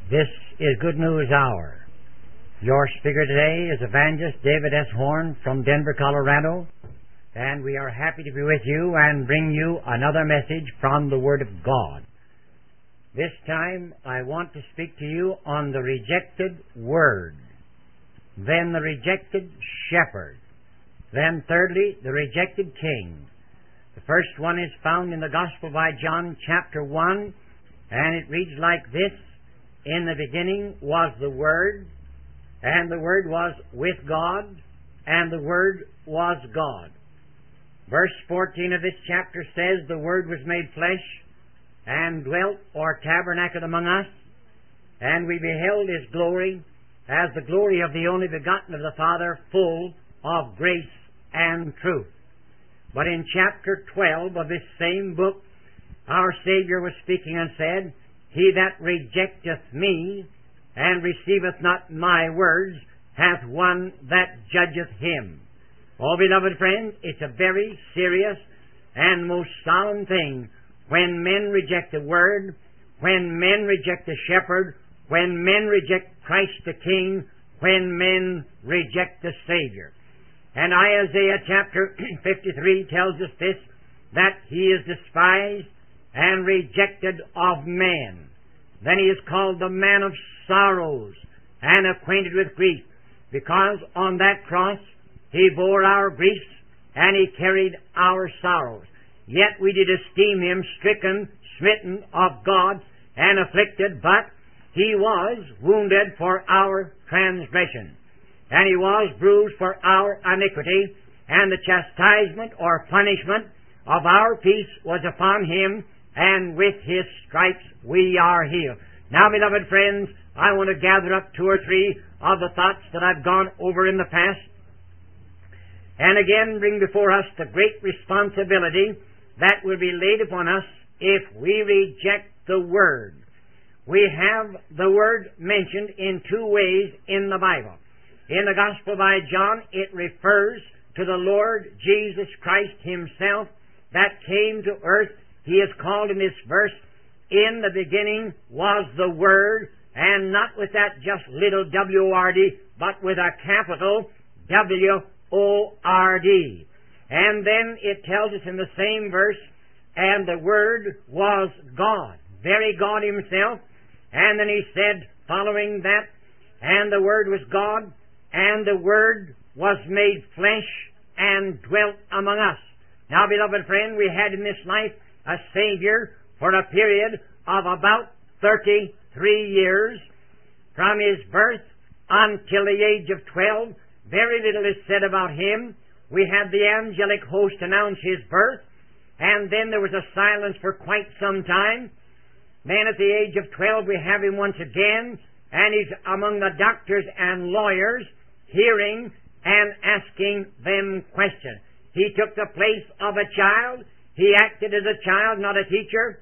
This is Good News Hour. Your speaker today is Evangelist David S. Horn from Denver, Colorado, and we are happy to be with you and bring you another message from the Word of God. This time I want to speak to you on the rejected Word, then the rejected Shepherd, then thirdly, the rejected King. The first one is found in the Gospel by John, chapter 1, and it reads like this: In the beginning was the Word, and the Word was with God, and the Word was God. Verse 14 of this chapter says, The Word was made flesh, and dwelt or tabernacled among us, and we beheld His glory, as the glory of the only begotten of the Father, full of grace and truth. But in chapter 12 of this same book, our Savior was speaking and said, He that rejecteth me, and receiveth not my words, hath one that judgeth him. Oh, beloved friends, it's a very serious and most solemn thing when men reject the Word, when men reject the Shepherd, when men reject Christ the King, when men reject the Savior. And Isaiah chapter 53 tells us this, that He is despised and rejected of men. Then He is called the man of sorrows and acquainted with grief, because on that cross He bore our griefs and He carried our sorrows. Yet we did esteem Him stricken, smitten of God, and afflicted, but He was wounded for our transgression, and He was bruised for our iniquity, and the chastisement or punishment of our peace was upon Him, and with His stripes we are healed. Now, beloved friends, I want to gather up two or three of the thoughts that I've gone over in the past, and again bring before us the great responsibility that will be laid upon us if we reject the Word. We have the Word mentioned in two ways in the Bible. In the Gospel by John, it refers to the Lord Jesus Christ Himself that came to earth. He is called in this verse, In the beginning was the Word, and not with that just little W-O-R-D, but with a capital W-O-R-D. And then it tells us in the same verse, and the Word was God, very God Himself. And then He said, following that, and the Word was God, and the Word was made flesh and dwelt among us. Now, beloved friend, we had in this life a Savior for a period of about 33 years, from His birth until the age of 12. Very little is said about Him. We had the angelic host announce His birth, and then there was a silence for quite some time. Then at the age of 12 we have Him once again, and He's among the doctors and lawyers, hearing and asking them questions. He took the place of a child. He acted as a child, not a teacher.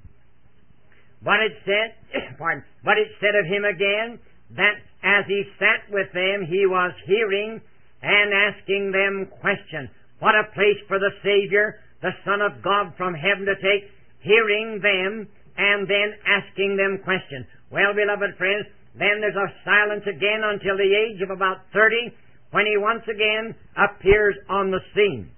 But it said, but it said of Him again that as He sat with them, He was hearing and asking them questions. What a place for the Savior, the Son of God from heaven, to take, hearing them and then asking them questions. Well, beloved friends, then there's a silence again until the age of about 30, when He once again appears on the scene.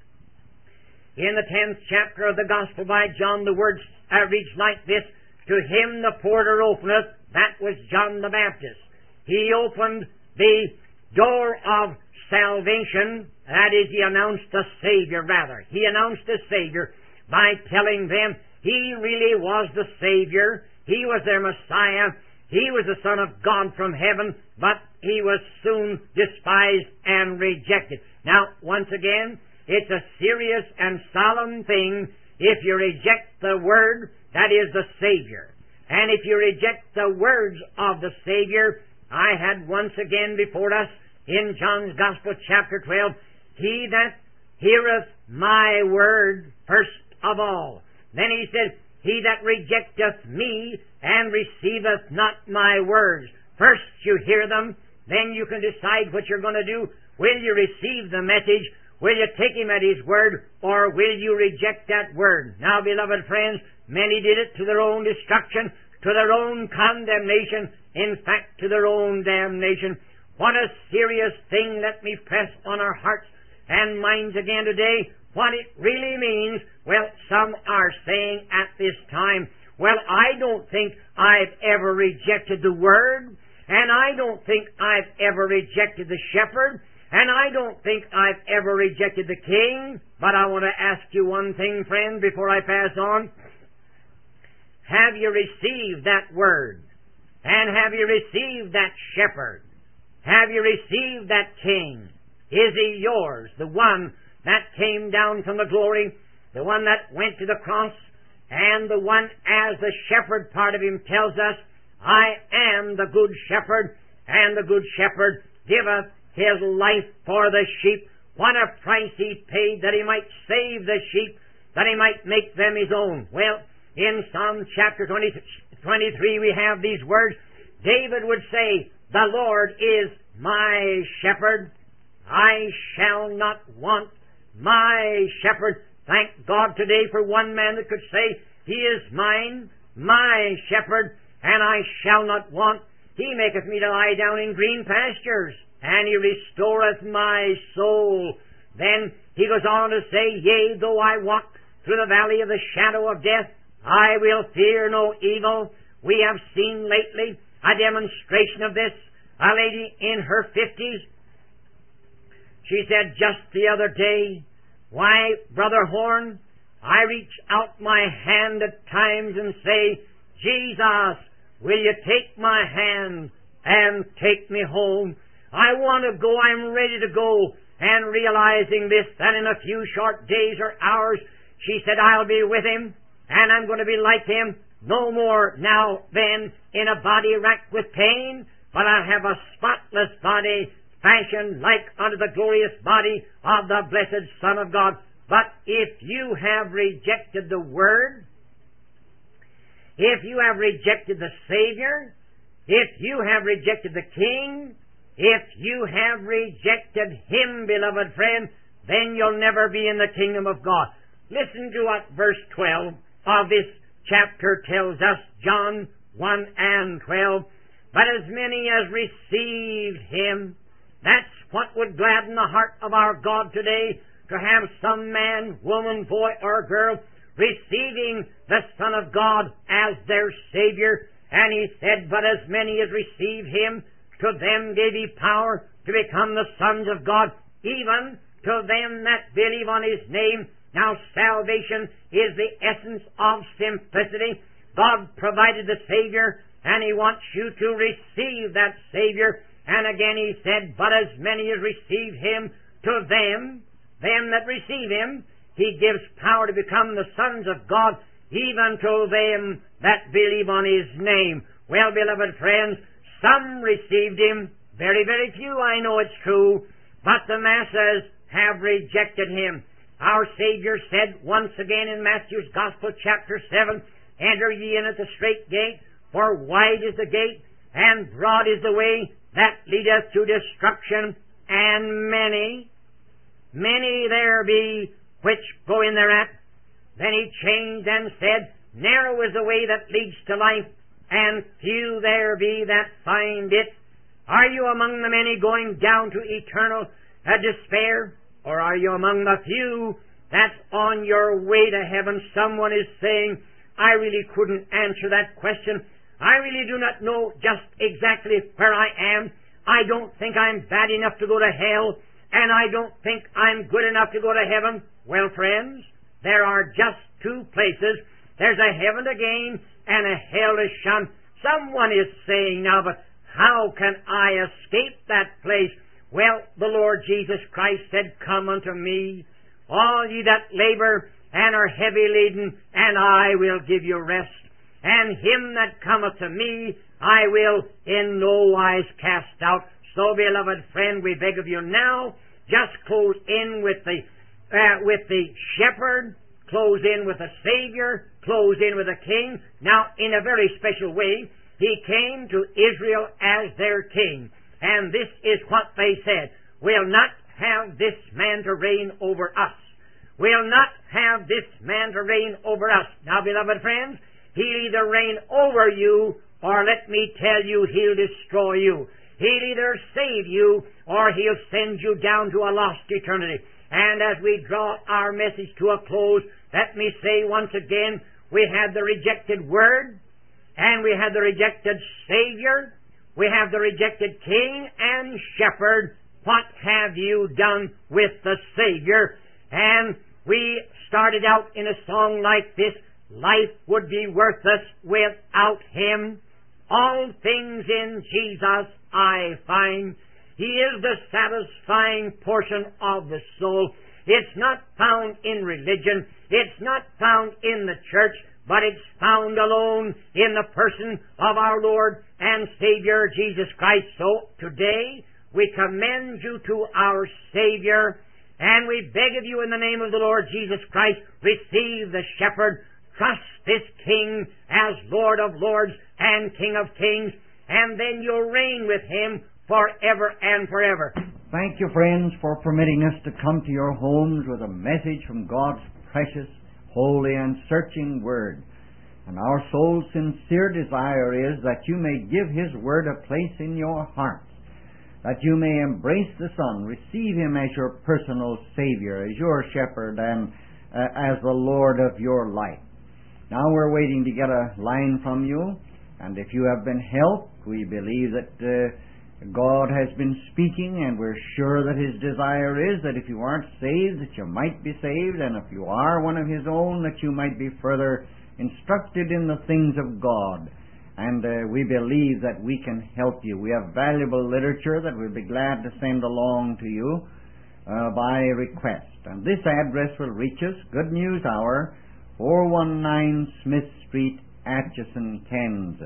In the 10th chapter of the Gospel by John, the words reads like this: To him the porter openeth. That was John the Baptist. He opened the door of salvation. That is, He announced the Savior, rather. He announced the Savior by telling them He really was the Savior. He was their Messiah. He was the Son of God from heaven, but He was soon despised and rejected. Now, once again, it's a serious and solemn thing if you reject the Word, that is the Savior. And if you reject the words of the Savior, I had once again before us in John's Gospel, chapter 12, He that heareth my word first of all. Then He said, He that rejecteth me and receiveth not my words. First you hear them, then you can decide what you're going to do. Will you receive the message? Will you take Him at His word, or will you reject that word? Now, beloved friends, many did it to their own destruction. to their own condemnation, in fact, to their own damnation. What a serious thing, let me press on our hearts and minds again today, what it really means. Well, some are saying at this time, well, I don't think I've ever rejected the Word, and I don't think I've ever rejected the Shepherd, and I don't think I've ever rejected the King. But I want to ask you one thing, friend, before I pass on. Have you received that Word? And have you received that Shepherd? Have you received that King? Is He yours? The one that came down from the glory, the one that went to the cross, and the one, as the shepherd part of Him tells us, I am the good shepherd, and the good shepherd giveth His life for the sheep. What a price He paid that He might save the sheep, that He might make them His own. Well, in Psalm chapter 23 we have these words. David would say, the Lord is my shepherd, I shall not want. My shepherd. Thank God today for one man that could say, He is mine, my shepherd, and I shall not want. He maketh me to lie down in green pastures, and He restoreth my soul. Then he goes on to say, yea, though I walk through the valley of the shadow of death, I will fear no evil. We have seen lately a demonstration of this. A lady in her 50s, she said just the other day, why, Brother Horn, I reach out my hand at times and say, Jesus, will you take my hand and take me home? I want to go, I'm ready to go. And realizing this, that in a few short days or hours, she said, I'll be with Him, and I'm going to be like Him, no more now then in a body racked with pain, but I'll have a spotless body, fashioned like unto the glorious body of the blessed Son of God. But if you have rejected the Word, if you have rejected the Savior, if you have rejected the King, if you have rejected Him, beloved friend, then you'll never be in the kingdom of God. Listen to what verse 12 of this chapter tells us, John 1 and 12. But as many as received Him, that's what would gladden the heart of our God today, to have some man, woman, boy, or girl receiving the Son of God as their Savior. And He said, but as many as received Him, to them gave He power to become the sons of God, even to them that believe on His name. Now salvation is the essence of simplicity. God provided the Savior, and He wants you to receive that Savior. And again He said, but as many as receive Him, to them that receive Him, He gives power to become the sons of God, even to them that believe on His name. Well, beloved friends, some received Him, very, very few, I know it's true, but the masses have rejected Him. Our Savior said once again in Matthew's Gospel, chapter 7, enter ye in at the strait gate, for wide is the gate, and broad is the way that leadeth to destruction, and many there be which go in thereat. Then He changed and said, narrow is the way that leads to life, and few there be that find it. Are you among the many going down to eternal despair? Or are you among the few that's on your way to heaven? Someone is saying, I really couldn't answer that question. I really do not know just exactly where I am. I don't think I'm bad enough to go to hell, and I don't think I'm good enough to go to heaven. Well, friends, there are just two places. There's a heaven to gain and a hell to shun. Someone is saying now, but how can I escape that place? Well, the Lord Jesus Christ said, come unto me, all ye that labor and are heavy laden, and I will give you rest. And him that cometh to me, I will in no wise cast out. So, beloved friend, we beg of you now, just close in with the shepherd, close in with the Savior, close in with the King. Now, in a very special way, He came to Israel as their King. And this is what they said. We'll not have this man to reign over us. We'll not have this man to reign over us. Now, beloved friends, He'll either reign over you, or let me tell you, He'll destroy you. He'll either save you, or He'll send you down to a lost eternity. And as we draw our message to a close, let me say once again, we had the rejected Word, and we had the rejected Savior, we have the rejected King and Shepherd. What have you done with the Savior? And we started out in a song like this, life would be worthless without Him. All things in Jesus I find. He is the satisfying portion of the soul. It's not found in religion. It's not found in the church, but it's found alone in the person of our Lord and Savior Jesus Christ. So today we commend you to our Savior, and we beg of you in the name of the Lord Jesus Christ, receive the Shepherd, trust this King as Lord of Lords and King of Kings, and then you'll reign with Him forever and forever. Thank you, friends, for permitting us to come to your homes with a message from God's precious, holy, and searching Word. And our soul's sincere desire is that you may give His Word a place in your hearts, that you may embrace the Son, receive Him as your personal Savior, as your Shepherd, and as the Lord of your life. Now we're waiting to get a line from you, and if you have been helped, we believe that God has been speaking, and we're sure that His desire is that if you aren't saved, that you might be saved, and if you are one of His own, that you might be further instructed in the things of God. And we believe that we can help you. We have valuable literature that we'll be glad to send along to you by request. And this address will reach us, Good News Hour, 419 Smith Street, Atchison, Kansas.